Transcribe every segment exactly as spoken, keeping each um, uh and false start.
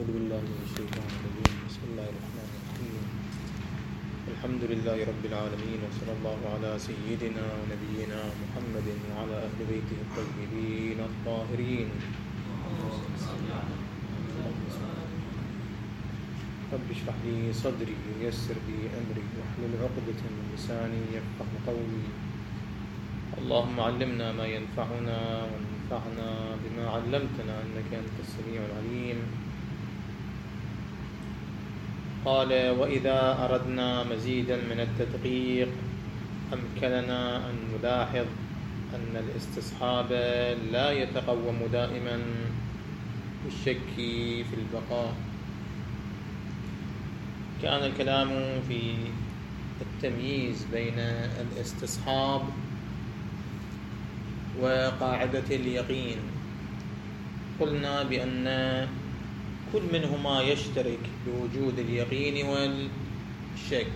بالله من الشيطان الرجيم. بسم الله الرحمن الرحيم. الحمد لله رب العالمين، وصلى الله على سيدنا ونبينا محمد وعلى أهل بيته الطيبين الطاهرين. رب اشرح لي صدري ويسر لي أمري واحلل عقدة من لساني يفقه قولي. اللهم علمنا ما ينفعنا وانفعنا بما علمتنا إنك أنت السميع العليم. قال: وإذا أردنا مزيدا من التدقيق أمكننا أن نلاحظ أن الاستصحاب لا يتقوم دائما بالشك في البقاء. كان الكلام في التمييز بين الاستصحاب وقاعدة اليقين. قلنا بأن كل منهما يشترك بوجود اليقين والشك،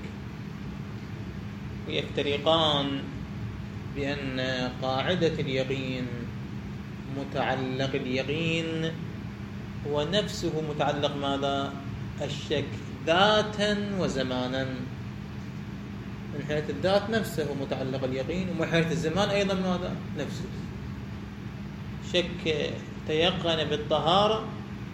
ويفترقان بأن قاعدة اليقين متعلق اليقين هو نفسه متعلق ماذا؟ الشك ذاتا وزمانا. من حيث الذات نفسه متعلق اليقين، ومن حيث الزمان أيضا ماذا؟ نفسه. شك تيقن بالطهارة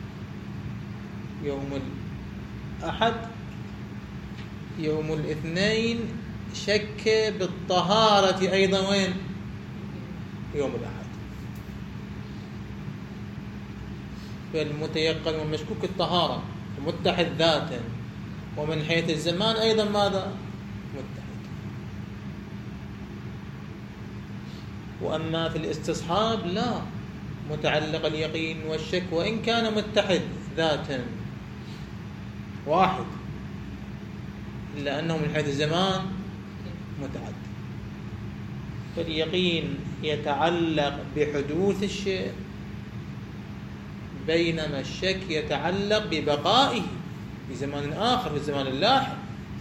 يوم الأحد، يوم الاثنين شك بالطهارة أيضا وين؟ يوم الأحد. فالمتيقن والمشكوك الطهارة متحد ذاتا، ومن حيث الزمان أيضا ماذا؟ متحد. وأما في الاستصحاب لا، متعلق اليقين والشك وإن كان متحد ذاتا واحد، إلا أنه من حيث الزمان متعدد. فاليقين يتعلق بحدوث الشيء، بينما الشك يتعلق ببقائه في زمان آخر، في الزمان اللاحق.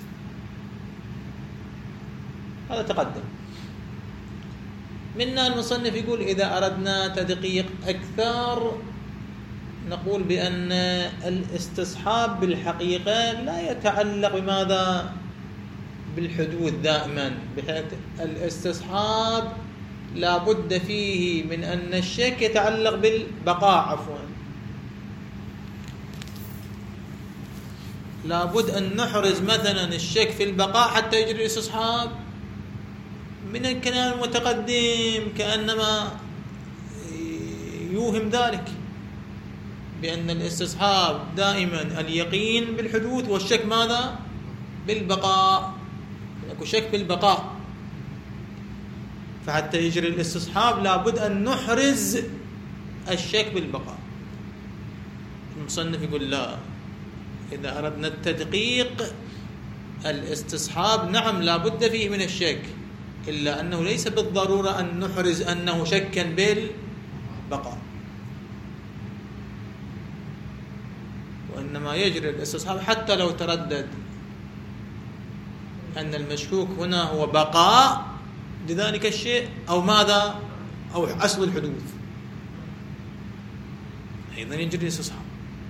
هذا تقدم. منا المصنف يقول: إذا أردنا تدقيق أكثر نقول بأن الاستصحاب بالحقيقة لا يتعلق بماذا؟ بالحدوث دائما، بحيث الاستصحاب لا بد فيه من أن الشك يتعلق بالبقاء. عفوا لا بد أن نحرز مثلا الشك في البقاء حتى يجري الاستصحاب. من الكلام المتقدم كأنما يوهم ذلك، بأن الاستصحاب دائما اليقين بالحدوث والشك ماذا؟ بالبقاء. يكون شك بالبقاء، فحتى يجري الاستصحاب لابد أن نحرز الشك بالبقاء. المصنف يقول: لا، إذا أردنا التدقيق الاستصحاب نعم لابد فيه من الشك، إلا أنه ليس بالضرورة أن نحرز أنه شكا بالبقاء، وإنما يجري الاستصحاب حتى لو تردد أن المشكوك هنا هو بقاء لذلك الشيء أو ماذا؟ أو أصل الحدوث، أيضا يجري الاستصحاب.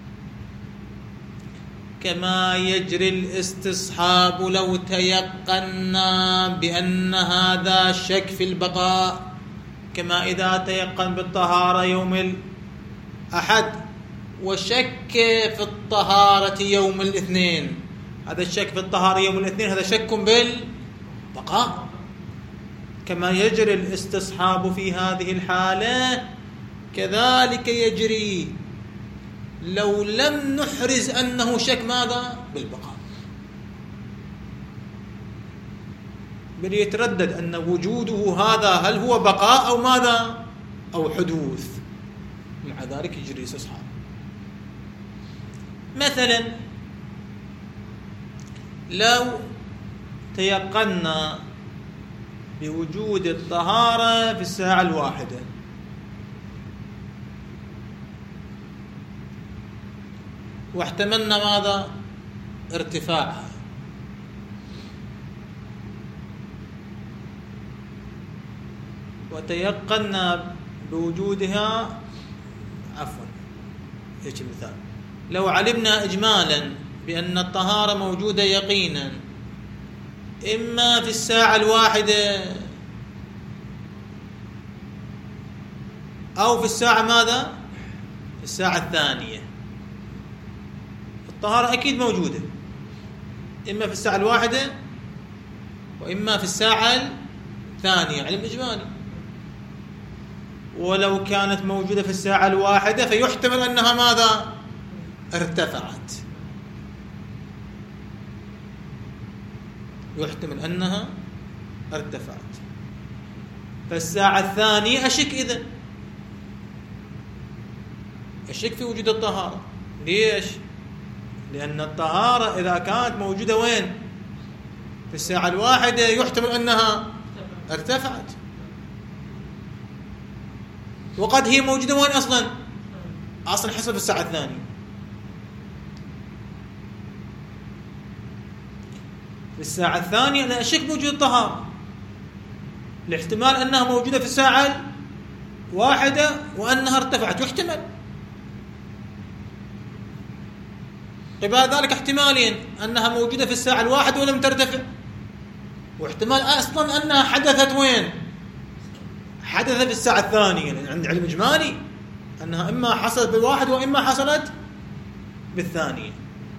كما يجري الاستصحاب لو تيقنا بأن هذا شك في البقاء، كما إذا تيقن بالطهارة يوم الأحد وشك في الطهارة يوم الاثنين. هذا الشك في الطهارة يوم الاثنين هذا شك بالبقاء. كما يجري الاستصحاب في هذه الحالة كذلك يجري لو لم نحرز أنه شك ماذا؟ بالبقاء، بل يتردد أن وجوده هذا هل هو بقاء أو ماذا؟ أو حدوث. مع ذلك يجري استصحاب. مثلا لو تيقنا بوجود الطهارة في الساعة الواحدة، واحتملنا ماذا؟ ارتفاعها، وتيقنا بوجودها، عفوا ايش المثال؟ لو علمنا إجمالا بأن الطهارة موجودة يقينا إما في الساعة الواحدة أو في الساعة ماذا؟ في الساعة الثانية. الطهارة أكيد موجودة إما في الساعة الواحدة وإما في الساعة الثانية، علم إجمالي. ولو كانت موجودة في الساعة الواحدة فيحتمل أنها ماذا؟ ارتفعت. يحتمل أنها ارتفعت. فالساعة الثانية أشك إذن أشك في وجود الطهارة. ليش؟ لأن الطهارة إذا كانت موجودة وين؟ في الساعة الواحدة يحتمل أنها ارتفعت، وقد هي موجودة وين أصلا؟ أصلا حسب الساعة الثانية. في الساعة الثانية أنا أشك بوجود الطهارة، الاحتمال أنها موجودة في الساعة الواحدة وأنها ارتفعت يحتمل. قبل ذلك احتمالين، أنها موجودة في الساعة الواحدة ولم ترتفع، واحتمال أصلا أنها حدثت وين؟ حدثت في الساعة الثانية. يعني عند علم إجمالي أنها إما حصلت بالواحد وإما حصلت بالثانية.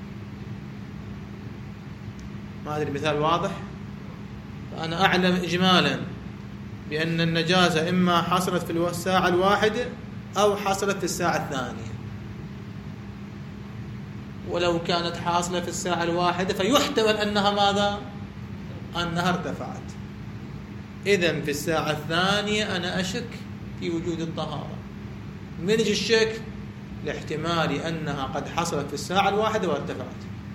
ما أدري مثال واضح؟ فأنا أعلم إجمالا بأن النجاسة إما حصلت في الساعة الواحدة أو حصلت في الساعة الثانية. ولو كانت حاصلة في الساعة الواحدة فيحتمل أنها ماذا؟ أنها ارتفعت. إذن في الساعة الثانية أنا أشك في وجود الطهارة. من يجي الشك؟ لاحتمال أنها قد حصلت في الساعة الواحدة وارتفعت.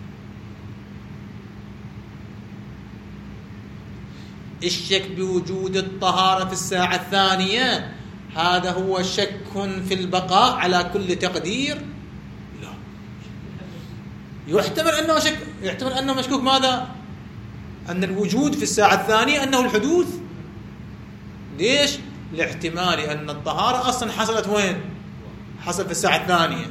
الشك بوجود الطهارة في الساعة الثانية هذا هو شك في البقاء على كل تقدير؟ لا. يحتمل أنه شك، يحتمل أنه مشكوك ماذا؟ أن الوجود في الساعة الثانية أنه الحدوث. ليش؟ لاحتمال أن الطهارة أصلا حصلت وين؟ حصل في الساعة الثانية.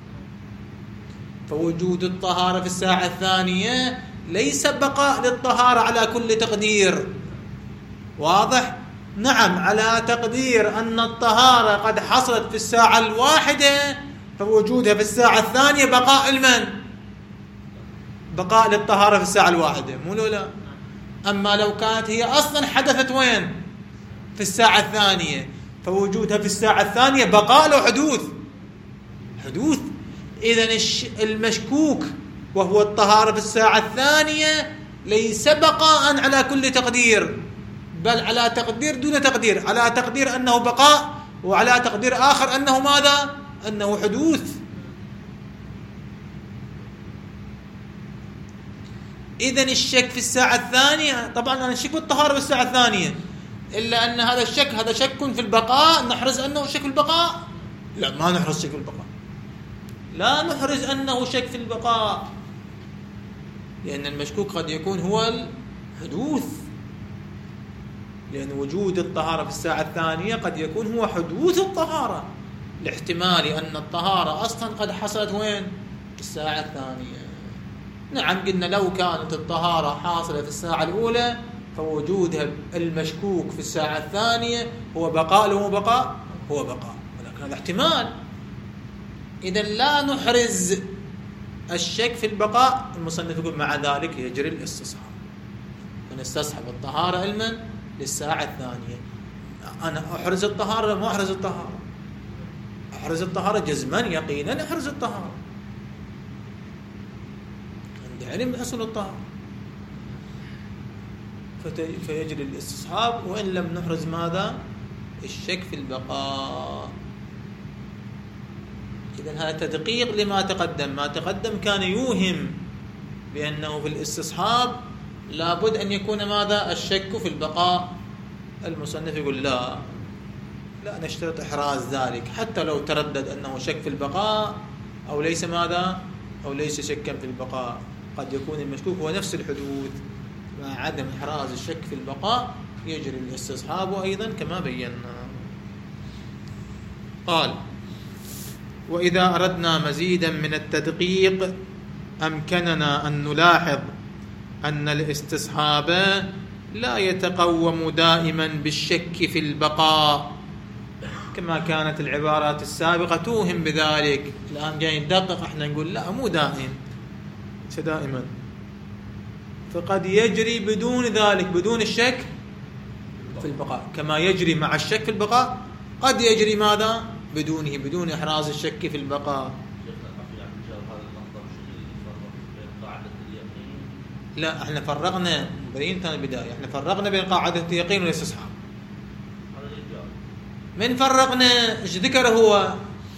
فوجود الطهارة في الساعة الثانية ليس بقاء للطهارة على كل تقدير. واضح؟ نعم، على تقدير أن الطهارة قد حصلت في الساعة الواحدة فوجودها في الساعة الثانية بقاء المن؟ بقاء للطهارة في الساعة الواحدة، مو لا؟ أما لو كانت هي أصلا حدثت وين؟ في الساعة الثانية، فوجودها في الساعة الثانية بقاء له حدوث حدوث إذن المشكوك وهو الطهارة في الساعة الثانية ليس بقاء على كل تقدير، بل على تقدير دون تقدير، على تقدير أنه بقاء وعلى تقدير آخر أنه ماذا؟ أنه حدوث. إذن الشك في الساعة الثانية، طبعا أنا الشك بالطهارة في الساعة الثانية، إلا أن هذا الشك هذا شك في البقاء، نحرز أنه شك في البقاء؟ لا، ما نحرز شك في البقاء، لا نحرز أنه شك في البقاء، لأن المشكوك قد يكون هو الحدوث، لأن وجود الطهارة في الساعة الثانية قد يكون هو حدوث الطهارة، لاحتمال أن الطهارة أصلا قد حصلت وين؟ في الساعة الثانية. نعم، قلنا لو كانت الطهارة حاصلة في الساعة الأولى فوجودها المشكوك في الساعة الثانية هو بقاء له بقاء هو بقاء، ولكن هذا احتمال. إذا لا نحرز الشك في البقاء. المصنف يقول مع ذلك يجري الاستصحاب، فنستصحب الطهارة علما للساعة الثانية. أنا أحرز الطهارة ما أحرز الطهارة؟ أحرز الطهارة جزما يقينا، أحرز الطهارة عند علم أصل الطهارة، فيجري الاستصحاب وإن لم نحرز ماذا؟ الشك في البقاء. إذن هذا تدقيق لما تقدم. ما تقدم كان يوهم بأنه في الاستصحاب لابد أن يكون ماذا؟ الشك في البقاء. المصنف يقول لا لا نشترط إحراز ذلك حتى لو تردد أنه شك في البقاء أو ليس ماذا؟ أو ليس شكا في البقاء، قد يكون المشكوك هو نفس الحدوث. مع عدم إحراز الشك في البقاء يجري الاستصحاب أيضا كما بينا. قال وإذا أردنا مزيدا من التدقيق أمكننا أن نلاحظ أن الاستصحاب لا يتقوم دائما بالشك في البقاء كما كانت العبارات السابقة توهم بذلك. الآن جاي ندقق احنا نقول لا مو دائم، ليس دائما، فقد يجري بدون ذلك، بدون الشك في البقاء، كما يجري مع الشك في البقاء قد يجري ماذا بدونه، بدون إحراز الشك في البقاء. لا احنا فرقنا بين ثاني البداية، احنا فرقنا بين قاعدة اليقين والاستصحاب. من فرقنا ايش ذكر هو؟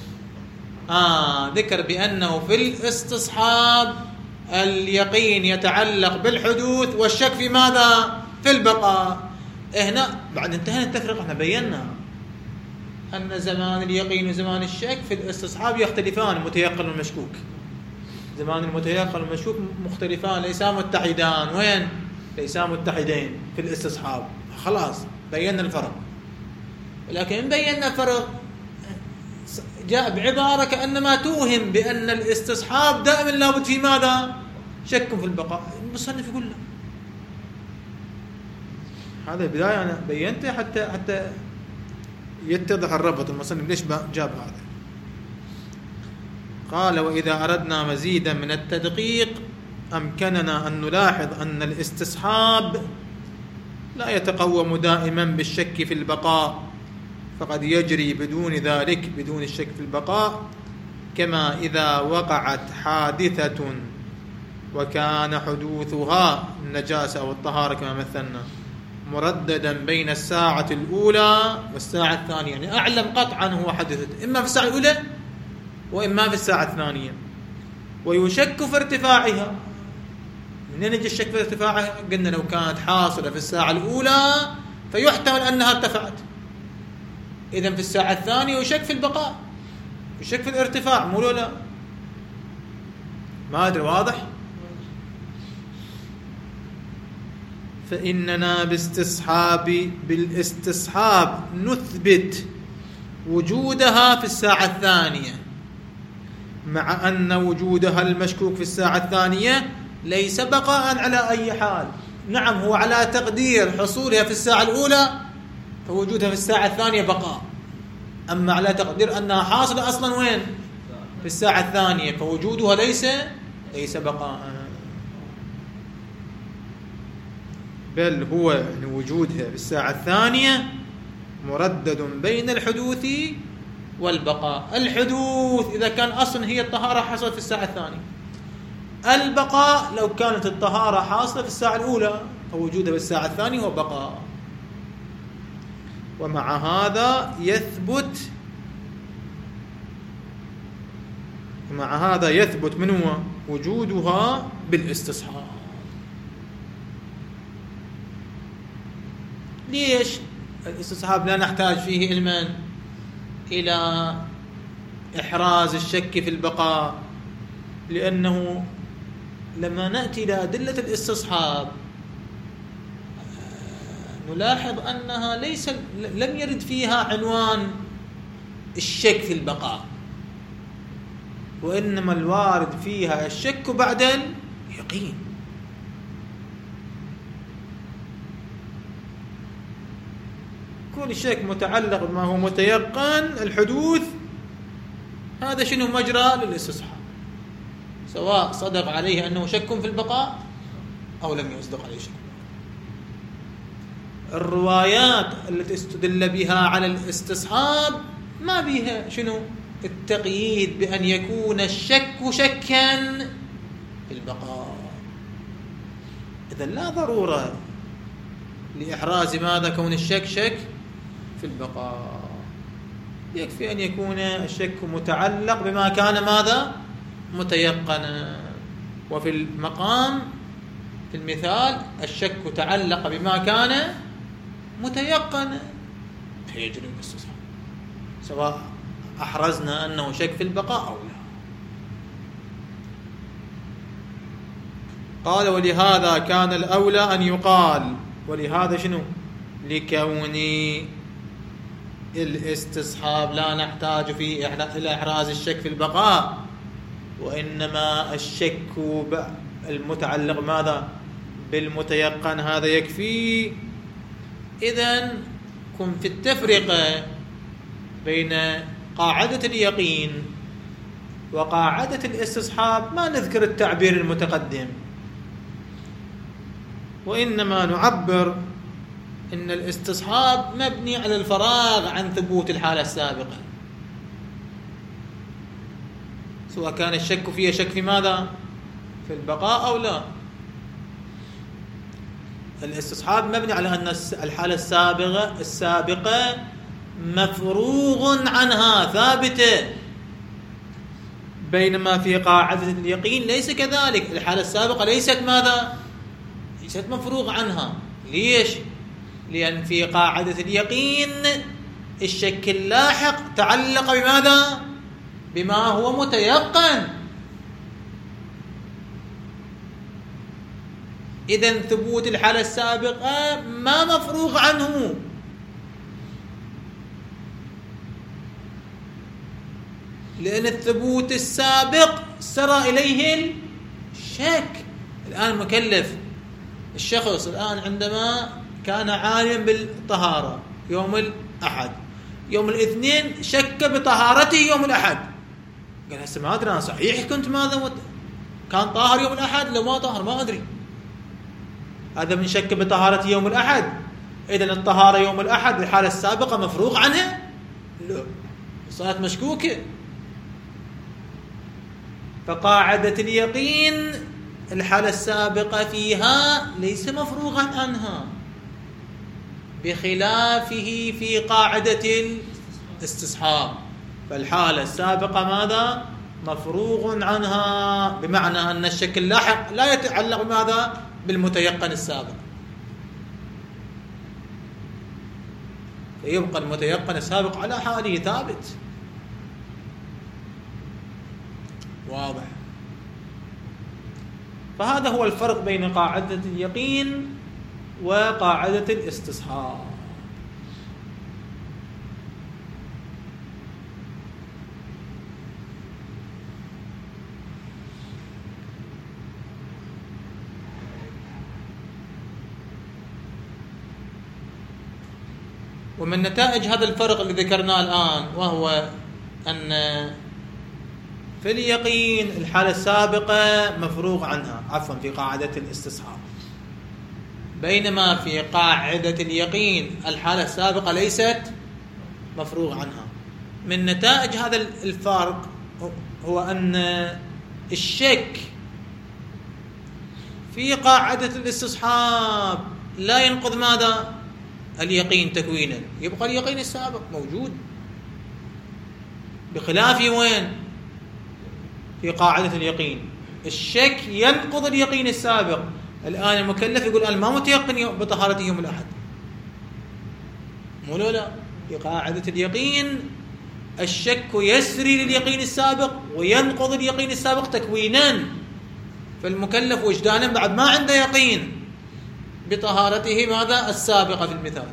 آه ذكر بأنه في الاستصحاب اليقين يتعلق بالحدوث والشك في ماذا؟ في البقاء. هنا بعد انتهينا التفرقة، احنا بينا أن زمان اليقين وزمان الشك في الاستصحاب يختلفان، المتيقن والمشكوك. زمان المتيقن والمشكوك مختلفان، ليسا متحدان. وين؟ ليسا متحدين في الاستصحاب. خلاص بينا الفرق، ولكن بينا الفرق جاء بعبارة كأنما توهم بأن الاستصحاب دائما لابد في ماذا؟ شك في البقاء. المصنف يقول لا، هذا البداية أنا بينته حتى حتى يتضح الربط. المصنف ليش جاب هذا؟ قال وإذا أردنا مزيدا من التدقيق أمكننا أن نلاحظ أن الاستصحاب لا يتقوم دائما بالشك في البقاء، فقد يجري بدون ذلك، بدون الشك في البقاء، كما إذا وقعت حادثة وكان حدوثها النجاسة أو الطهارة كما مثلنا مرددا بين الساعة الأولى والساعة الثانية، يعني أعلم قطعا هو حدثت إما في الساعة الأولى وإما في الساعة الثانية، ويشك في ارتفاعها. منين يجي الشك في ارتفاعها؟ قلنا لو كانت حاصلة في الساعة الأولى فيحتمل أنها ارتفعت، إذن في الساعة الثانية يشك في البقاء، يشك في الارتفاع، مو لا؟ ما أدري واضح؟ فإننا باستصحاب بالاستصحاب نثبت وجودها في الساعة الثانية، مع أن وجودها المشكوك في الساعة الثانية ليس بقاء على أي حال. نعم هو على تقدير حصولها في الساعة الأولى فوجودها في الساعة الثانية بقاء، أما على تقدير أنها حاصلة أصلا وين؟ في الساعة الثانية، فوجودها ليس ليس بقاء، بل هو يعني وجودها في الساعة الثانية مردد بين الحدوث والبقاء. الحدوث إذا كان أصلا هي الطهارة حصلت في الساعة الثانية، البقاء لو كانت الطهارة حاصلة في الساعة الأولى فوجودها في الساعة الثانية هو بقاء. ومع هذا يثبت ومع هذا يثبت من هو وجودها بالاستصحاب. ليش الاستصحاب لا نحتاج فيه علما إلى إحراز الشك في البقاء؟ لأنه لما نأتي إلى أدلة الاستصحاب نلاحظ أنها ليس لم يرد فيها عنوان الشك في البقاء، وإنما الوارد فيها الشك بعد اليقين. كل شك متعلق بما هو متيقن الحدوث، هذا شنو مجرى للاستصحاب، سواء صدق عليه أنه شك في البقاء أو لم يصدق عليه شك. الروايات التي استدل بها على الاستصحاب ما بها شنو التقييد بأن يكون الشك شكا في البقاء. إذن لا ضرورة لإحراز ماذا كون الشك شك في البقاء، يكفي أن يكون الشك متعلق بما كان ماذا متيقنا. وفي المقام في المثال الشك تعلق بما كان متيقنا فيجري الاستصحاب، سواء أحرزنا أنه شك في البقاء أو لا. قال ولهذا كان الأولى أن يقال، ولهذا شنو؟ لكون الاستصحاب لا نحتاج فيه إلى إحراز الشك في البقاء، وإنما الشك المتعلق ماذا؟ بالمتيقن، هذا يكفي. إذن كن في التفرقة بين قاعدة اليقين وقاعدة الاستصحاب ما نذكر التعبير المتقدم، وإنما نعبر إن الاستصحاب مبني على الفراغ عن ثبوت الحالة السابقة، سواء كان الشك فيه شك في ماذا؟ في البقاء أو لا. الاستصحاب مبني على أن الحالة السابقة السابقة مفروغ عنها ثابتة، بينما في قاعدة اليقين ليس كذلك، الحالة السابقة ليست ماذا؟ ليست مفروغ عنها. ليش؟ لأن في قاعدة اليقين الشك اللاحق تعلق بماذا؟ بما هو متيقن. إذن ثبوت الحالة السابقة ما مفروغ عنه، لأن الثبوت السابق سرى إليه الشك. الآن مكلف الشخص الآن عندما كان عالما بالطهارة يوم الأحد، يوم الاثنين شك بطهارته يوم الأحد، قال هسه ما أدري أنا صحيح كنت ماذا كان طاهر يوم الأحد لو ما طاهر ما أدري. هذا من شك بطهارة يوم الأحد. إذن الطهارة يوم الأحد الحالة السابقة مفروغ عنها؟ لا، صارت مشكوكة. فقاعدة اليقين الحالة السابقة فيها ليس مفروغا عنها، بخلافه في قاعدة الاستصحاب، فالحالة السابقة ماذا؟ مفروغ عنها، بمعنى أن الشك اللاحق لا يتعلق بماذا؟ بالمتيقن السابق، فيبقى المتيقن السابق على حاله ثابت. واضح؟ فهذا هو الفرق بين قاعدة اليقين وقاعدة الاستصحاب. ومن نتائج هذا الفرق اللي ذكرناه الآن، وهو أن في اليقين الحالة السابقة مفروغ عنها، عفوا في قاعدة الاستصحاب، بينما في قاعدة اليقين الحالة السابقة ليست مفروغ عنها. من نتائج هذا الفرق هو أن الشك في قاعدة الاستصحاب لا ينقض ماذا؟ اليقين تكوينا، يبقى اليقين السابق موجود، بخلاف وين؟ في قاعدة اليقين الشك ينقض اليقين السابق. الآن المكلف يقول أنا ما متيقن بطهارة يوم الأحد، مو لا، في قاعدة اليقين الشك يسري لليقين السابق وينقض اليقين السابق تكوينا، فالمكلف وجدانا بعد ما عنده يقين بطهارته ماذا؟ السابقة في المثال.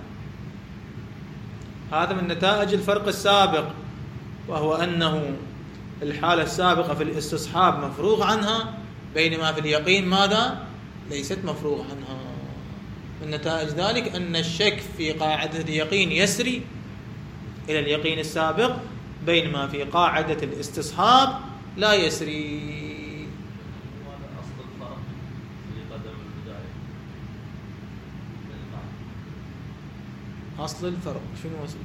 هذا من نتائج الفرق السابق، وهو أنه الحالة السابقة في الاستصحاب مفروغ عنها، بينما في اليقين ماذا؟ ليست مفروغ عنها. من نتائج ذلك أن الشك في قاعدة اليقين يسري إلى اليقين السابق، بينما في قاعدة الاستصحاب لا يسري. أصل الفرق شنو أصل؟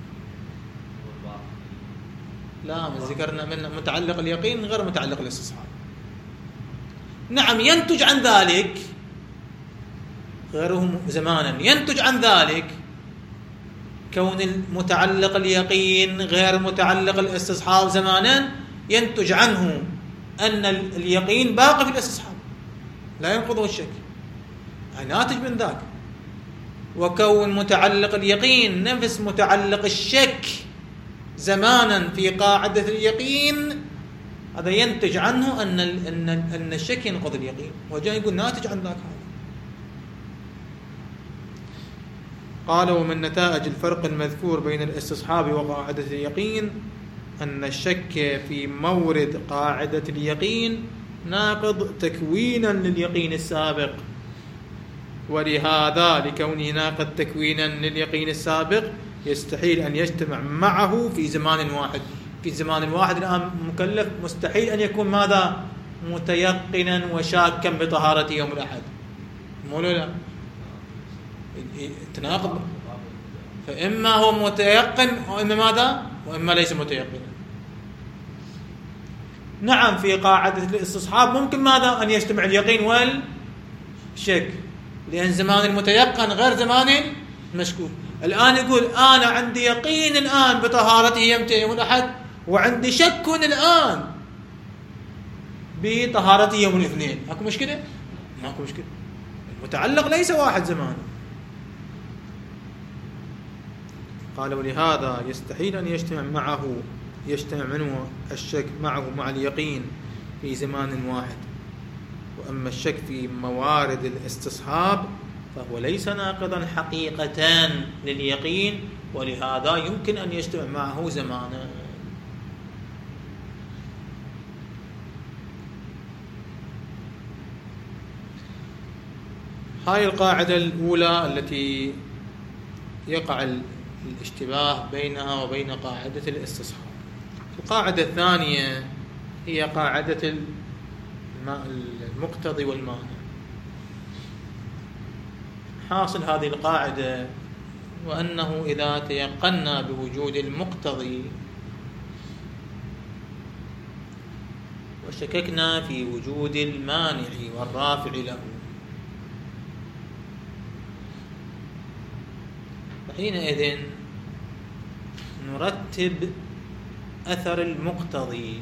لا، من ذكرنا من متعلق اليقين غير متعلق الاستصحاب. نعم ينتج عن ذلك غيره زمانا، ينتج عن ذلك كون المتعلق اليقين غير متعلق الاستصحاب زمانا، ينتج عنه أن اليقين باقي في الاستصحاب لا ينقضه الشك، يعني ناتج من ذاك. وكون متعلق اليقين نفس متعلق الشك زمانا في قاعدة اليقين، هذا ينتج عنه أن أن أن الشك ينقض اليقين، وجاء يقول ناتج عن ذاك هذا. قال ومن نتائج الفرق المذكور بين الاستصحاب وقاعدة اليقين أن الشك في مورد قاعدة اليقين ناقض تكوينا لليقين السابق، ولهذا لكونه ناقض تكوينا لليقين السابق يستحيل أن يجتمع معه في زمان واحد. في زمان واحد الآن مكلف مستحيل أن يكون ماذا؟ متيقنا وشاكا بطهارة يوم الأحد. مو لا تناقض، فإما هو متيقن وإما ماذا؟ وإما ليس متيقنا. نعم في قاعدة الاستصحاب ممكن ماذا؟ أن يجتمع اليقين والشك، لأن زمان المتيقن غير زمان المشكوك. الآن يقول أنا عندي يقين الآن بطهارته يمتى يوم الأحد، وعندي شك الآن بطهارته يوم الاثنين. أكو مشكلة؟ ماكو مشكلة. المتعلق ليس واحد زمان. قال ولهذا يستحيل أن يجتمع معه يجتمع منه الشك معه مع اليقين في زمان واحد. وأما الشك في موارد الاستصحاب فهو ليس ناقضا حقيقة لليقين، ولهذا يمكن أن يجتمع معه زمانا. هاي القاعدة الأولى التي يقع الاشتباه بينها وبين قاعدة الاستصحاب. القاعدة الثانية هي قاعدة المقتضي والمانع. حاصل هذه القاعدة وأنه إذا تيقنا بوجود المقتضي وشككنا في وجود المانع والرافع له، فحينئذ نرتب أثر المقتضي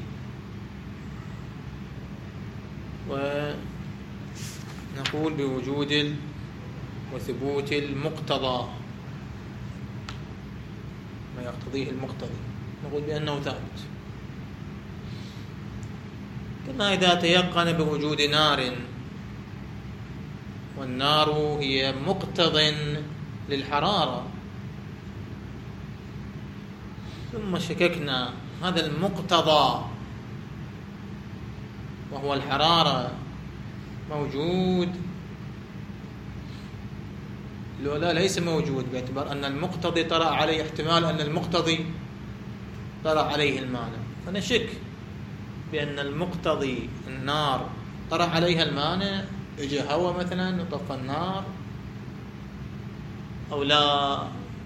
ونقول بوجود وثبوت المقتضى، ما يقتضيه المقتضي نقول بأنه ثابت. كما إذا تيقن بوجود نار، والنار هي مقتض للحرارة، ثم شككنا هذا المقتضى وهو الحرارة موجود لو لا ليس موجود، باعتبار أن المقتضي طرأ عليه احتمال أن المقتضي طرأ عليه المانع، فنشك بأن المقتضي النار طرأ عليها المانع، اجى هواء مثلا وطفى النار أو لا.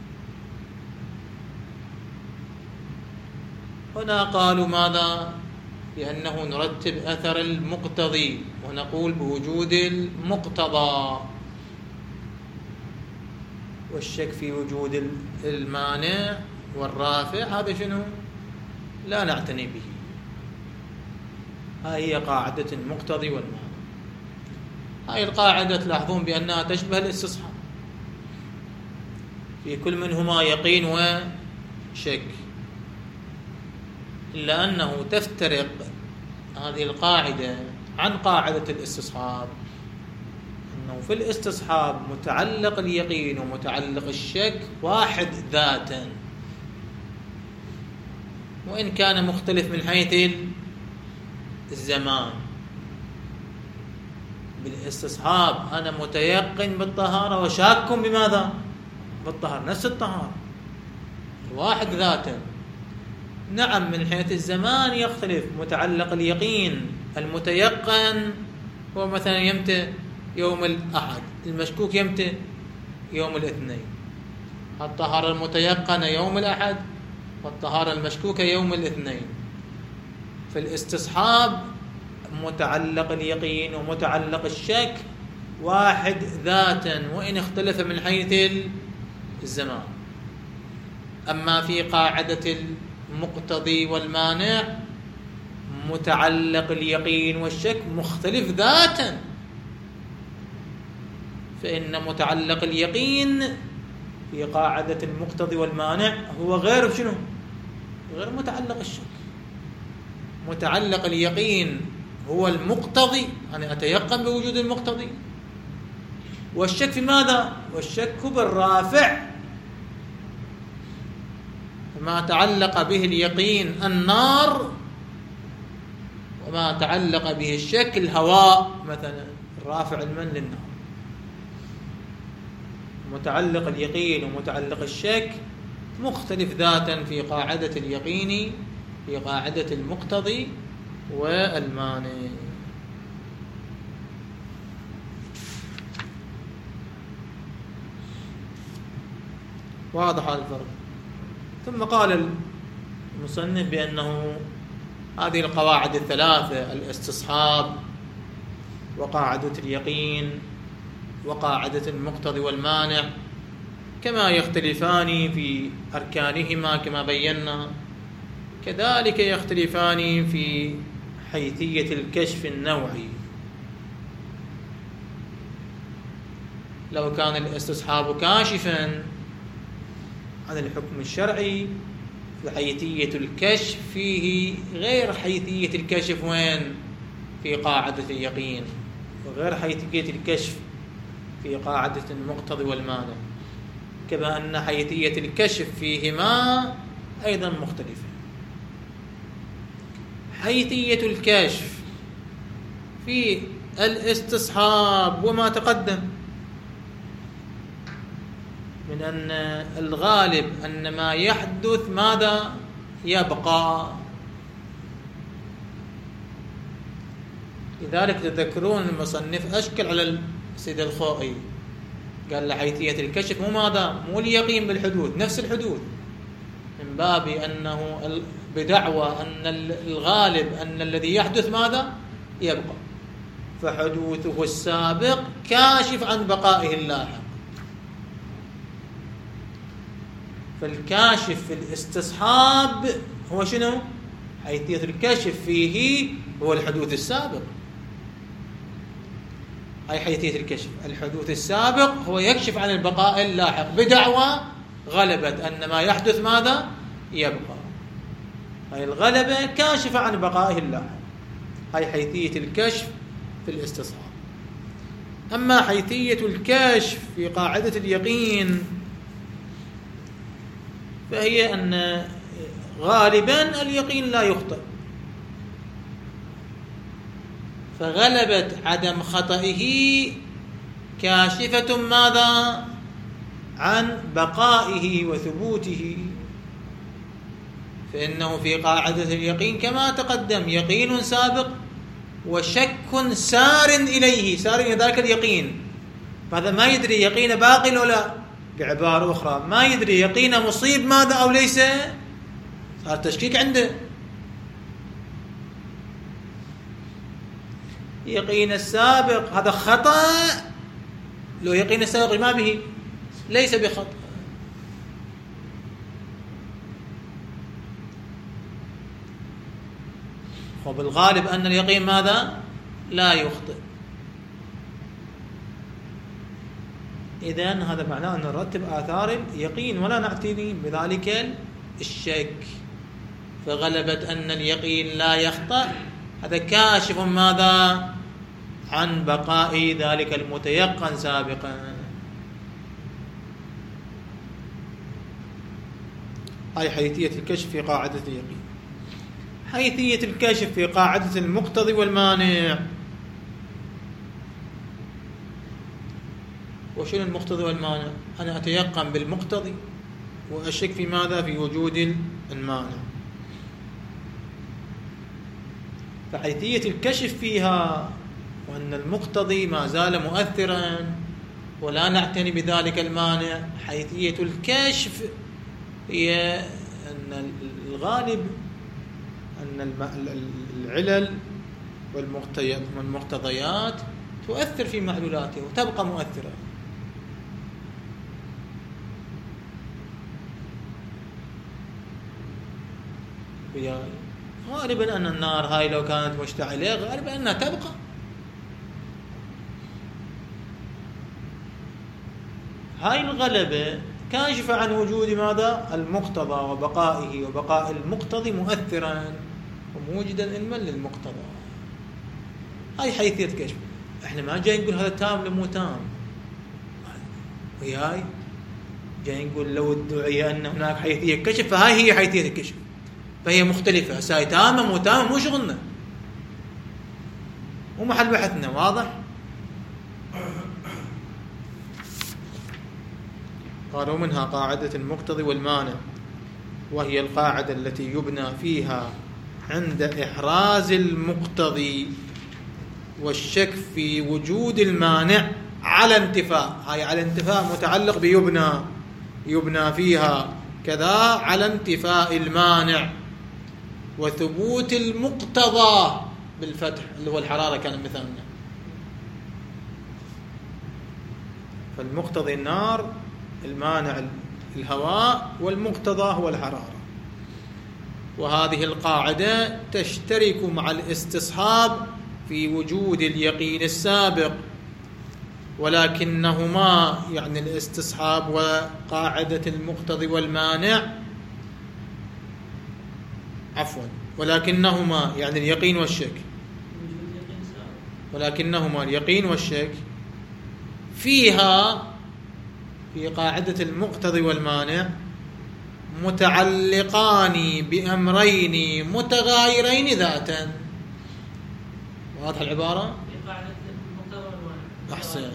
هنا قالوا ماذا؟ لأنه نرتب أثر المقتضي ونقول بوجود المقتضى، والشك في وجود المانع والرافع هذا شنو؟ لا نعتني به. هاي هي قاعدة المقتضي والمانع. هاي القاعدة تلاحظون بأنها تشبه الاستصحاب، في كل منهما يقين وشك، إلا أنه تفترق هذه القاعدة عن قاعدة الاستصحاب، أنه في الاستصحاب متعلق اليقين ومتعلق الشك واحد ذاتا، وإن كان مختلف من حيث الزمان. بالاستصحاب أنا متيقن بالطهارة وشاك بماذا؟ بالطهارة، نفس الطهارة واحد ذاتا. نعم من حيث الزمان يختلف، متعلق اليقين المتيقن هو مثلا يمتى؟ يوم الأحد، المشكوك يمتى؟ يوم الاثنين. الطهارة المتيقنة يوم الأحد والطهارة المشكوكة يوم الاثنين. في الاستصحاب متعلق اليقين ومتعلق الشك واحد ذاتا وإن اختلف من حيث الزمان. أما في قاعدة المقتضي والمانع متعلق اليقين والشك مختلف ذاتا، فإن متعلق اليقين في قاعدة المقتضي والمانع هو غير شنو؟ غير متعلق الشك. متعلق اليقين هو المقتضي، أنا أتيقن بوجود المقتضي، والشك في ماذا؟ والشك بالرافع، ما تعلق به اليقين النار، وما تعلق به الشك الهواء مثلا، الرافع المن للنار. متعلق اليقين ومتعلق الشك مختلف ذاتا في قاعدة اليقين، في قاعدة المقتضي والمانع. واضح هذا الفرق. ثم قال المصنف بأنه هذه القواعد الثلاثة، الاستصحاب وقاعدة اليقين وقاعدة المقتضي والمانع، كما يختلفان في أركانهما كما بينا، كذلك يختلفان في حيثية الكشف النوعي. لو كان الاستصحاب كاشفا عن الحكم الشرعي فحيثية الكشف فيه غير حيثية الكشف وين؟ في قاعدة اليقين، وغير حيثية الكشف في قاعدة المقتضي والمانع، كما أن حيثية الكشف فيهما أيضا مختلفة. حيثية الكشف في الاستصحاب وما تقدم من أن الغالب أن ما يحدث ماذا؟ يبقى. لذلك تذكرون المصنف أشكل على السيد الخوئي، قال لحيثية الكشف مو ماذا؟ مو اليقين بالحدوث، نفس الحدوث، من باب أنه بدعوى أن الغالب أن الذي يحدث ماذا؟ يبقى، فحدوثه السابق كاشف عن بقائه اللاحق. فالكاشف في الاستصحاب هو شنو؟ حيثية الكشف فيه هو الحدوث السابق. أي حيثية الكشف الحدوث السابق هو يكشف عن البقاء اللاحق بدعوى غلبة أن ما يحدث ماذا؟ يبقى. أي الغلبة كاشفة عن بقائه اللاحق، أي حيثية الكشف في الاستصحاب. أما حيثية الكشف في قاعدة اليقين فهي أن غالبا اليقين لا يخطئ، فغلبت عدم خطئه كاشفة ماذا؟ عن بقائه وثبوته. فإنه في قاعدة اليقين كما تقدم يقين سابق وشك سار إليه، سار إلى ذلك اليقين، فهذا ما يدري يقين باقي أو لا. بعبارة أخرى ما يدري يقين مصيب ماذا أو ليس، صار تشكيك عنده. يقين السابق هذا خطأ، لو يقين السابق ما به ليس بخطأ. وبالغالب أن اليقين ماذا؟ لا يخطئ. إذن هذا معناه أن نرتب آثار اليقين ولا نعتني بذلك الشك. فغلبت أن اليقين لا يخطأ، هذا كاشف ماذا؟ عن بقاء ذلك المتيقن سابقا. هاي حيثية الكشف في قاعدة اليقين. حيثية الكشف في قاعدة المقتضي والمانع. وشنو المقتضي والمانع؟ أنا أتيقن بالمقتضي وأشك في ماذا؟ في وجود المانع. فحيثية الكشف فيها وأن المقتضي ما زال مؤثرا ولا نعتني بذلك المانع. حيثية الكشف هي أن الغالب أن العلل والمقتضيات تؤثر في معلولاته وتبقى مؤثرة. غالبا أن النار هاي لو كانت مشتعلة غالبا أنها تبقى. هاي الغلبة كاشفة عن وجود ماذا؟ المقتضى وبقائه، وبقاء المقتضي مؤثرا وموجدا علما للمقتضى. هاي حيثية كشف. احنا ما جاي نقول هذا تام لمو تام، وياي جاي نقول لو ادعي أن هناك حيثية كشف فهاي هي حيثية الكشف، فهي مختلفة. ساي تامة مو تامة مو شغلنا، مو محل بحثنا. واضح؟ قالوا منها قاعدة المقتضي والمانع، وهي القاعدة التي يبنى فيها عند إحراز المقتضي والشك في وجود المانع على انتفاء. هاي على انتفاء متعلق بيبنى، يبنى فيها كذا على انتفاء المانع وثبوت المقتضى بالفتح اللي هو الحرارة كان مثالنا. فالمقتضي النار، المانع الهواء، والمقتضى هو الحرارة. وهذه القاعدة تشترك مع الاستصحاب في وجود اليقين السابق، ولكنهما يعني الاستصحاب وقاعدة المقتضي والمانع عفوا ولكنهما يعني اليقين والشك، ولكنهما اليقين والشك فيها في قاعدة المقتضي والمانع متعلقان بأمرين متغايرين ذاتا. واضح العبارة؟ أحسنت.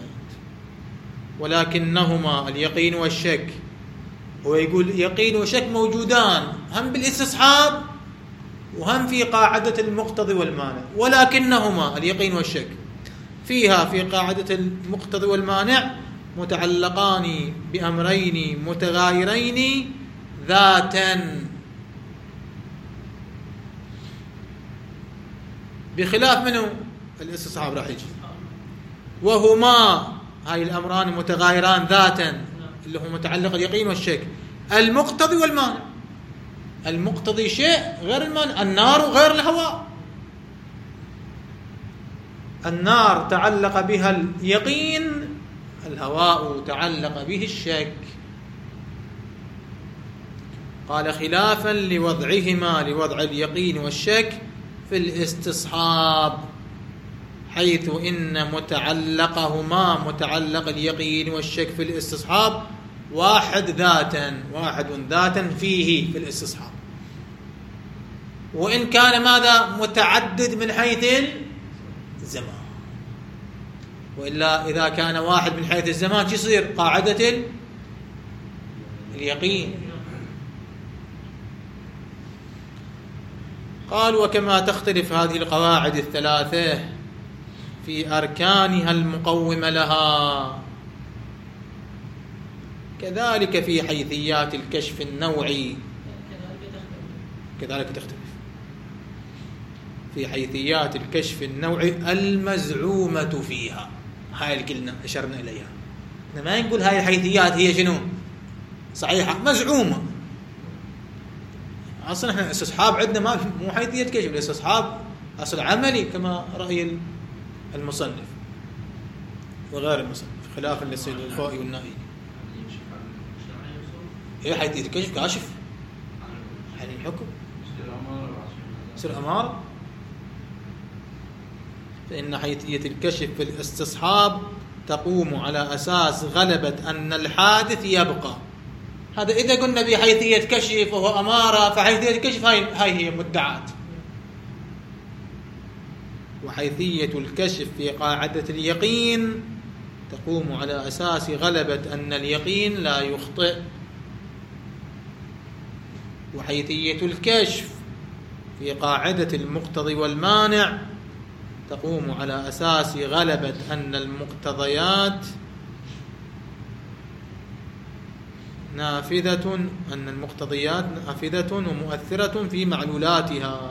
ولكنهما اليقين والشك، هو يقول يقين وشك موجودان هم بالاستصحاب وهم في قاعدة المقتضي والمانع، ولكنهما اليقين والشك فيها في قاعدة المقتضي والمانع متعلقان بأمرين متغايرين ذاتا، بخلاف منه الاستصحاب راح يجي. وهما هاي الأمران متغايران ذاتا اللي هو متعلق اليقين والشك، المقتضي والمانع. المقتضي شيء غير المانع، النار غير الهواء. النار تعلق بها اليقين، الهواء تعلق به الشك. قال خلافا لوضعهما لوضع اليقين والشك في الاستصحاب، حيث إن متعلقهما متعلق اليقين والشك في الاستصحاب واحد ذاتا، واحد ذاتا فيه في الاستصحاب، وإن كان ماذا متعدد من حيث الزمان. وإلا إذا كان واحد من حيث الزمان يصير قاعدة اليقين. قال وكما تختلف هذه القواعد الثلاثة في أركانها المقومة لها، كذلك في حيثيات الكشف النوعي كذلك تختلف في حيثيات الكشف النوعي المزعومة فيها. هاي اللي قلنا أشرنا إليها، ما نقول هاي الحيثيات هي شنو صحيحة، مزعومة. أصلا احنا الاستصحاب عندنا ما مو حيثية كشف، الاستصحاب أصل عملي كما رأي المصنف وغير المصنف، خلافا للسيد الخوئي والنائي. ايه حيثية الكشف كاشف يعني الحكم يصير أمارة. فإن حيثية الكشف في الاستصحاب تقوم على أساس غلبة أن الحادث يبقى. هذا إذا قلنا بحيثية كشف وهو أمارة، فحيثية الكشف هاي, هاي هي مدعات. وحيثية الكشف في قاعدة اليقين تقوم على أساس غلبة أن اليقين لا يخطئ. وحيثية الكشف في قاعدة المقتضي والمانع تقوم على أساس غلبة أن المقتضيات نافذة أن المقتضيات نافذة ومؤثرة في معلولاتها.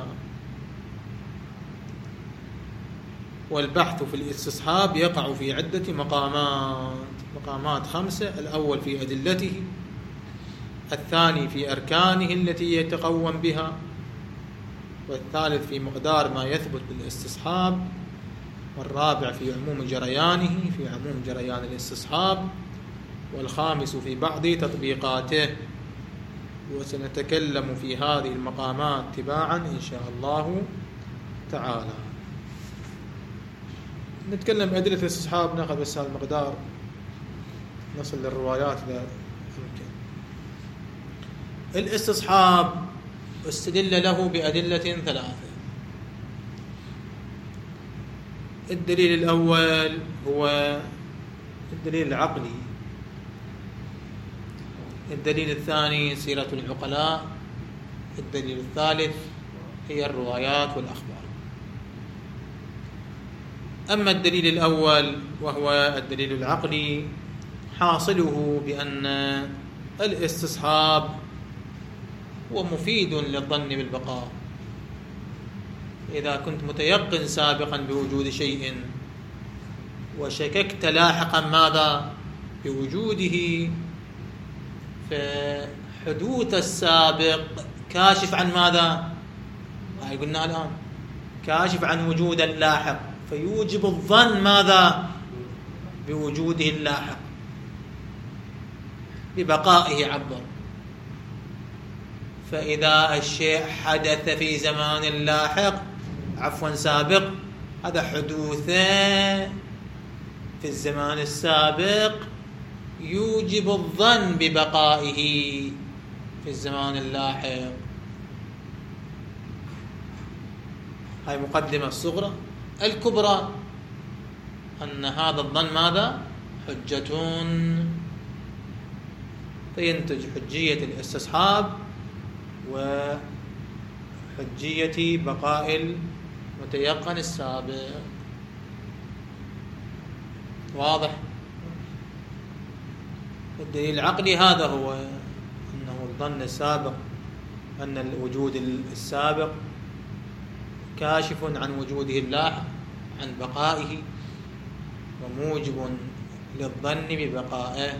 والبحث في الاستصحاب يقع في عدة مقامات مقامات خمسة: الأول في أدلته، الثاني في أركانه التي يتقوم بها، والثالث في مقدار ما يثبت بالاستصحاب، والرابع في عموم جريانه في عموم جريان الاستصحاب، والخامس في بعض تطبيقاته. وسنتكلم في هذه المقامات تباعا إن شاء الله تعالى. نتكلم أدلة الاستصحاب، نأخذ بس هذا المقدار نصل للروايات إذا يمكن. الاستصحاب استدل له بأدلة ثلاثة. الدليل الأول هو الدليل العقلي، الدليل الثاني سيرة العقلاء، الدليل الثالث هي الروايات والأخبار. أما الدليل الأول وهو الدليل العقلي حاصله بأن الاستصحاب هو مفيد للظن بالبقاء. إذا كنت متيقن سابقا بوجود شيء وشككت لاحقا ماذا بوجوده، فحدوث السابق كاشف عن ماذا؟ هاي قلنا الآن كاشف عن وجود اللاحق، فيوجب الظن ماذا بوجوده اللاحق ببقائه عبر. فإذا الشيء حدث في زمان لاحق عفوا سابق، هذا حدوثه في الزمان السابق يوجب الظن ببقائه في الزمان اللاحق. هاي مقدمة الصغرى. الكبرى أن هذا الظن ماذا؟ حجة، فينتج حجية الاستصحاب وحجية بقاء المتيقن السابق. واضح؟ الدليل العقلي هذا هو أنه الظن السابق، أن الوجود السابق كاشف عن وجوده اللاحق عن بقائه وموجب للظن ببقائه.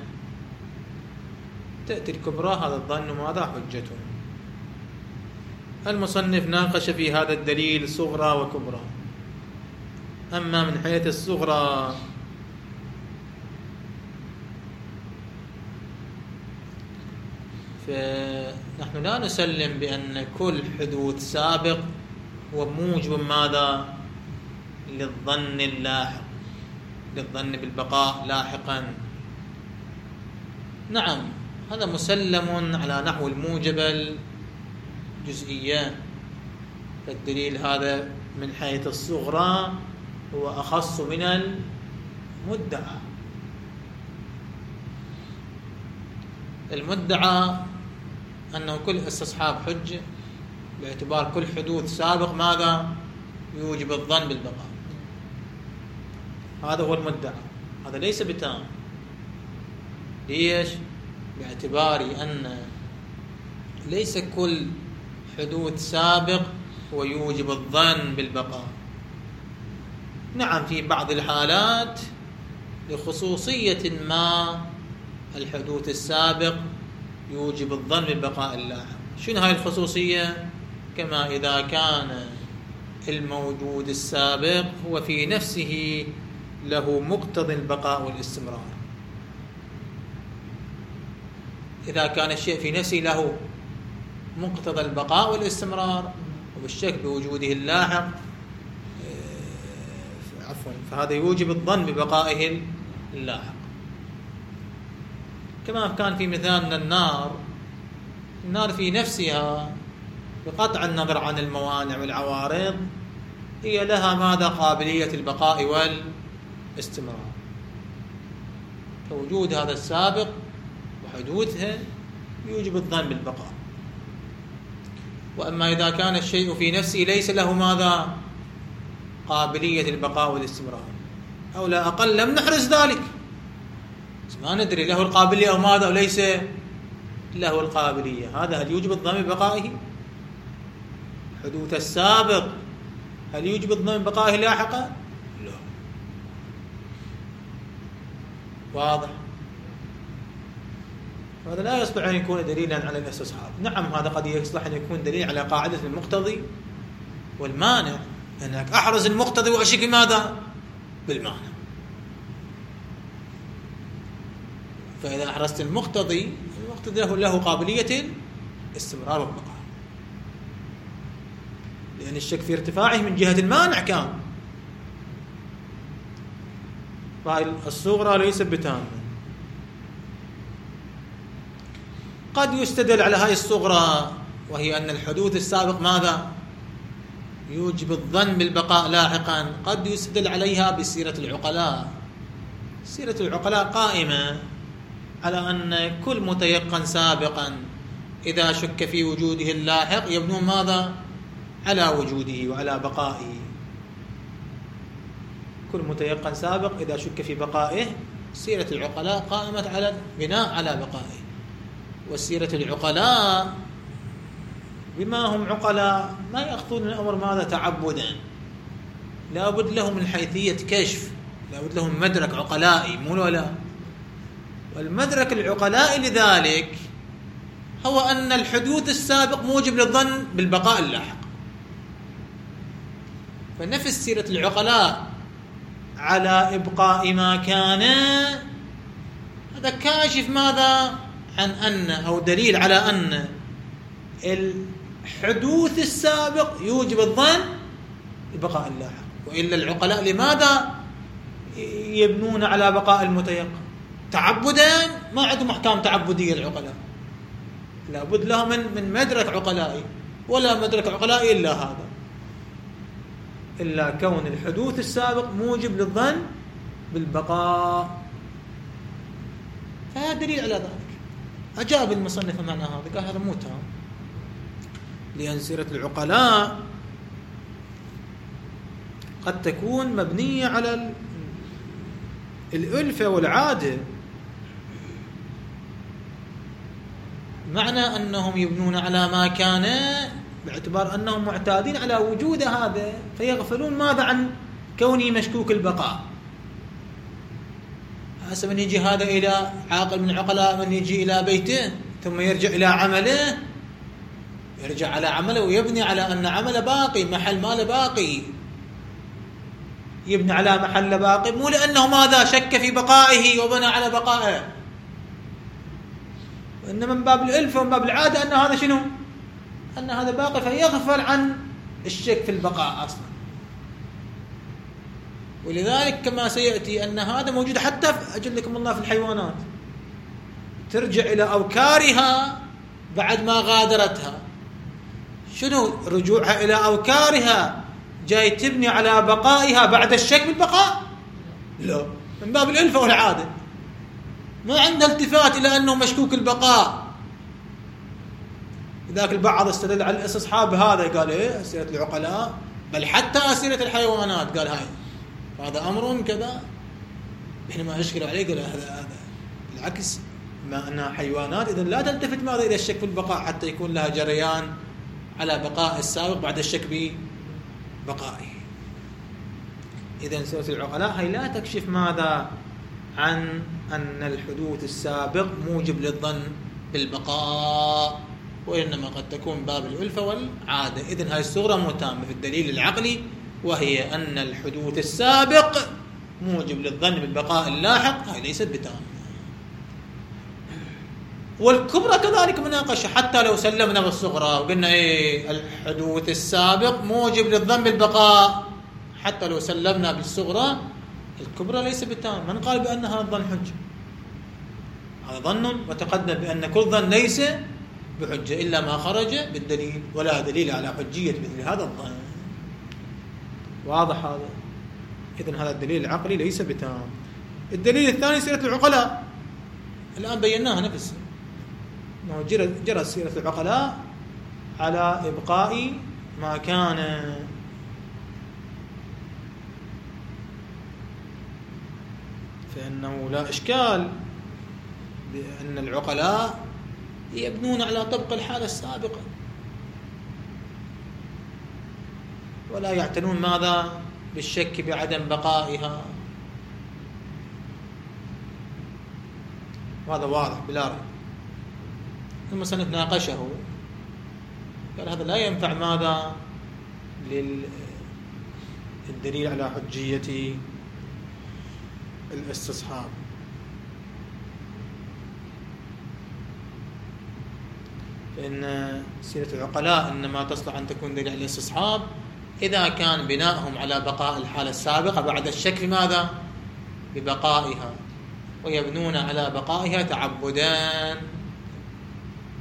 تأتي الكبرى هذا الظن ماذا؟ حجة. المصنف ناقش في هذا الدليل صغرى وكبرى. أما من حيث الصغرى فنحن لا نسلم بأن كل حدوث سابق هو موجب ماذا؟ للظن اللاحق، للظن بالبقاء لاحقا. نعم هذا مسلم على نحو الموجب الجزئية. فالدليل هذا من حيث الصغرى هو أخص من المدعى. المدعى أنه كل استصحاب حجة باعتبار كل حدوث سابق ماذا؟ يوجب الظن بالبقاء. هذا هو المدعى، هذا ليس بتام. ليش؟ باعتبار أن ليس كل حدوث سابق هو يوجب الظن بالبقاء. نعم في بعض الحالات لخصوصية ما الحدوث السابق يوجب الظن بالبقاء اللاحق. شنو هاي الخصوصية؟ كما إذا كان الموجود السابق هو في نفسه له مقتضى البقاء والاستمرار. إذا كان الشيء في نفسه له مقتضى البقاء والاستمرار وبالشك بوجوده اللاحق عفوا فهذا يوجب الظن ببقائه اللاحق. كما كان في مثالنا النار، النار في نفسها بقطع النظر عن الموانع والعوارض هي لها ماذا؟ قابلية البقاء والاستمرار. فوجود هذا السابق وحدوثها يوجب الظن بالبقاء. وأما إذا كان الشيء في نفسه ليس له ماذا؟ قابلية البقاء والاستمرار، أو لا أقل لم نحرز ذلك، ما ندري له القابلية أو ماذا، وليس له القابلية، هذا هل يوجب الظن ببقائه؟ حدوث السابق هل يوجب الظن ببقائه لاحقا؟ لا. واضح؟ هذا لا يصلح أن يكون دليلا على الاستصحاب. نعم هذا قد يصلح أن يكون دليل على قاعدة المقتضي والمانع، أنك أحرز المقتضي وأشك ماذا؟ بالمانع. فإذا أحرزت المقتضي، المقتضي له, له قابلية الاستمرار والبقاء، لأن الشك في ارتفاعه من جهة المانع كان. فالصغرى ليس بتامة. قد يستدل على هاي الصغرى، وهي أن الحدوث السابق ماذا؟ يوجب الظن بالبقاء لاحقا. قد يستدل عليها بسيرة العقلاء. سيرة العقلاء قائمة على أن كل متيقن سابقا إذا شك في وجوده اللاحق يبنون ماذا؟ على وجوده وعلى بقائه. كل متيقن سابق إذا شك في بقائه، سيرة العقلاء قائمة على البناء على بقائه. وسيرة العقلاء بما هم عقلاء ما يأخذون الأمر ماذا؟ تعبدا. لابد لهم من حيثية كشف، لابد لهم مدرك عقلائي، مو ولا. والمدرك العقلائي لذلك هو أن الحدوث السابق موجب للظن بالبقاء اللاحق. فنفس سيرة العقلاء على إبقاء ما كان، هذا كاشف ماذا؟ عن أن أو دليل على أن الحدوث السابق يوجب الظن ببقاء اللاحق. وإلا العقلاء لماذا يبنون على بقاء المتيقن؟ تعبدا، ما عندهم أحكام تعبدية العقلاء، لابد لهم من من مدرك عقلائي، ولا مدرك عقلائي إلا هذا، إلا كون الحدوث السابق موجب للظن بالبقاء. فهذا دليل على ذلك. أجاب المصنف معنى هذا، قال هذا مو تام، لأن سيرة العقلاء قد تكون مبنية على الألفة والعادة، معنى أنهم يبنون على ما كان باعتبار أنهم معتادين على وجود هذا، فيغفلون ماذا؟ عن كونه مشكوك البقاء. هسه من يجي هذا إلى عاقل من العقلاء، من يجي إلى بيته ثم يرجع إلى عمله، يرجع على عمله ويبني على أن عمله باقي، محل ماله باقي، يبني على محل باقي، مو لأنه ماذا؟ شك في بقائه وبنى على بقائه، وإنما من باب الألفة ومن باب العادة أن هذا شنو؟ أن هذا باقي، فيغفل عن الشك في البقاء أصلا. ولذلك كما سيأتي أن هذا موجود حتى أجل لكم الله في الحيوانات، ترجع إلى أوكارها بعد ما غادرتها. شنو رجوعها إلى أوكارها؟ جاي تبني على بقائها بعد الشك بالبقاء؟ لا، من باب الألفة والعادة، ما عندها التفات إلى أنه مشكوك البقاء. لذلك البعض استدل على الاستصحاب هذا، قال إيه سيرة العقلاء، بل حتى سيرة الحيوانات قال هاي هذا أمر كذا، إحنا ما أشكل عليه، قال هذا هذا بالعكس، ما أنها حيوانات إذن لا تلتفت ماذا إلى الشك في البقاء حتى يكون لها جريان على بقاء السابق بعد الشك ببقائه. إذن سيرة العقلاء هي لا تكشف ماذا؟ عن أن الحدوث السابق موجب للظن بالبقاء، وإنما قد تكون باب الألفة والعادة. إذن هاي الصورة متامة في الدليل العقلي، وهي أن الحدوث السابق موجب للظن بالبقاء اللاحق، هاي ليست بتامة. والكبرى كذلك مناقشة، حتى لو سلمنا بالصغرى وقلنا إيه الحدوث السابق موجب للظن بالبقاء، حتى لو سلمنا بالصغرى، الكبرى ليس بتام. من قال بأن هذا الظن حجة؟ هذا ظن، وتقدم بأن كل ظن ليس بحجة إلا ما خرج بالدليل، ولا دليل على حجية مثل هذا الظن. واضح هذا؟ إذن هذا الدليل العقلي ليس بتام. الدليل الثاني سيرة العقلاء، الآن بيناها نفسها، أنه جرت سيرة العقلاء على إبقاء ما كان. فإنه لا إشكال بأن العقلاء يبنون على طبق الحالة السابقة، ولا يعتنون ماذا؟ بالشك بعدم بقائها. وهذا واضح بلا ريب. المصنف ناقشه، قال هذا لا ينفع ماذا؟ للدليل على حجية الاستصحاب. فإن سيرة العقلاء إنما تصلح أن تكون دليل على الاستصحاب إذا كان بناءهم على بقاء الحالة السابقة بعد الشك في ماذا؟ ببقائها، ويبنون على بقائها تعبدان.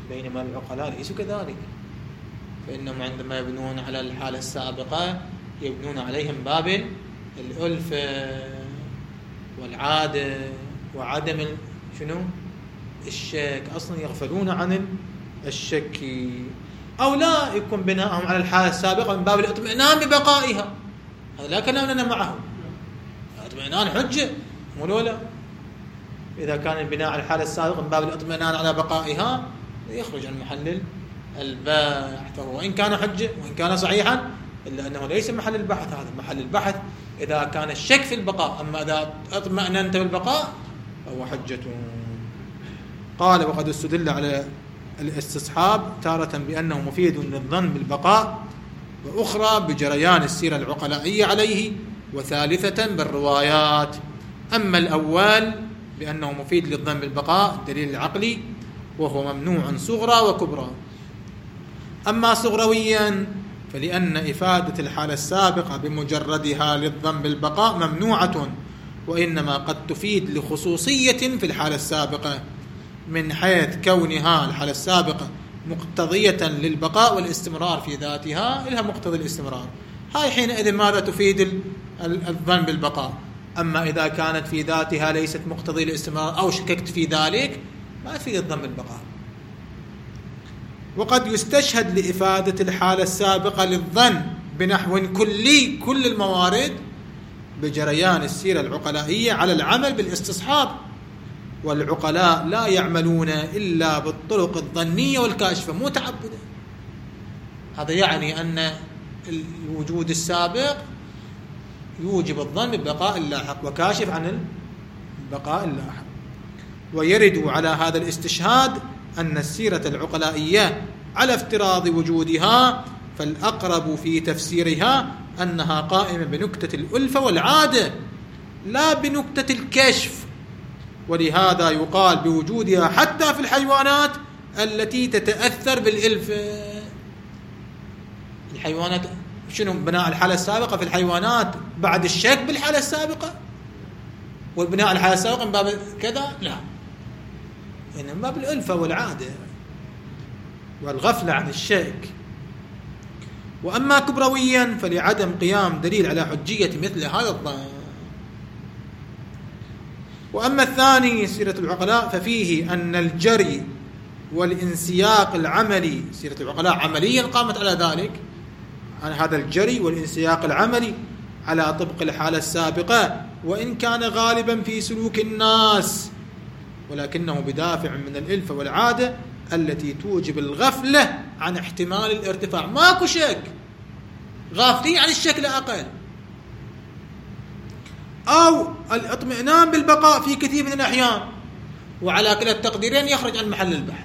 بينما العقلاء ليسوا كذلك، فإنهم عندما يبنون على الحالة السابقة يبنون عليهم باب الألفة والعادة وعدم شنو الشك، أصلا يغفلون عن الشك، أو لا يكون بناءهم على الحالة السابقة من باب الاطمئنان ببقائها. هذا لا كلام لنا معهم، الاطمئنان حجة مولولا. إذا كان البناء على الحالة السابقة من باب الاطمئنان على بقائها يخرج عن محل البحث، فهو وإن كان حجة وإن كان صحيحا إلا أنه ليس محل البحث. هذا محل البحث إذا كان الشك في البقاء، أما إذا اطمأننت بالبقاء فهو حجة. قال وقد استدل على الاستصحاب تارة بأنه مفيد للظن بالبقاء، وأخرى بجريان السيرة العقلائية عليه، وثالثة بالروايات. أما الأول بأنه مفيد للظن بالبقاء الدليل العقلي وهو ممنوع صغرى وكبرى. أما صغرويا فلأن إفادة الحالة السابقة بمجردها للظن بالبقاء ممنوعة، وإنما قد تفيد لخصوصية في الحالة السابقة من حيث كونها الحالة السابقة مقتضية للبقاء والاستمرار في ذاتها، إلها مقتضي الاستمرار، هاي حينئذ ماذا تفيد الظن بالبقاء. أما إذا كانت في ذاتها ليست مقتضي الاستمرار أو شككت في ذلك ما تفيد الظن بالبقاء. وقد يستشهد لإفادة الحالة السابقة للظن بنحو كلي كل الموارد بجريان السيرة العقلائية على العمل بالاستصحاب، والعقلاء لا يعملون إلا بالطرق الظنية والكاشفة مو تعبدا. هذا يعني أن الوجود السابق يوجب الظن ببقاء اللاحق وكاشف عن البقاء اللاحق. ويرد على هذا الاستشهاد أن السيرة العقلائية على افتراض وجودها فالأقرب في تفسيرها أنها قائمة بنكتة الألفة والعادة لا بنكتة الكشف، ولهذا يقال بوجودها حتى في الحيوانات التي تتأثر بالألفة. الحيوانات شنو بناء الحالة السابقة في الحيوانات بعد الشك بالحالة السابقة، والبناء على الحالة السابقة من باب كذا لا، يعني من باب الألفة والعادة والغفلة عن الشك. وأما كبرويا فلعدم قيام دليل على حجية مثل هذا الظن. وأما الثاني سيرة العقلاء ففيه أن الجري والانسياق العملي، سيرة العقلاء عمليا قامت على ذلك، عن هذا الجري والانسياق العملي على طبق الحالة السابقة، وإن كان غالبا في سلوك الناس، ولكنه بدافع من الألفة والعادة التي توجب الغفلة عن احتمال الارتفاع. ماكو شك، غافلين عن الشك لا أقل، أو الاطمئنان بالبقاء في كثير من الأحيان، وعلى كلا التقديرين يخرج عن محل البحث،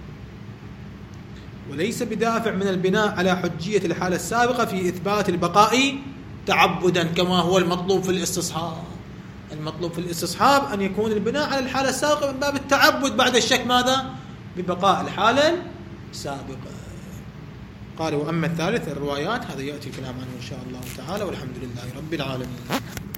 وليس بدافع من البناء على حجية الحالة السابقة في إثبات البقاء تعبدا كما هو المطلوب في الاستصحاب. المطلوب في الاستصحاب أن يكون البناء على الحالة السابقة من باب التعبد بعد الشك ماذا؟ ببقاء الحالة السابقة. قال وأما الثالث الروايات هذا يأتي الكلام عنه إن شاء الله تعالى، والحمد لله رب العالمين.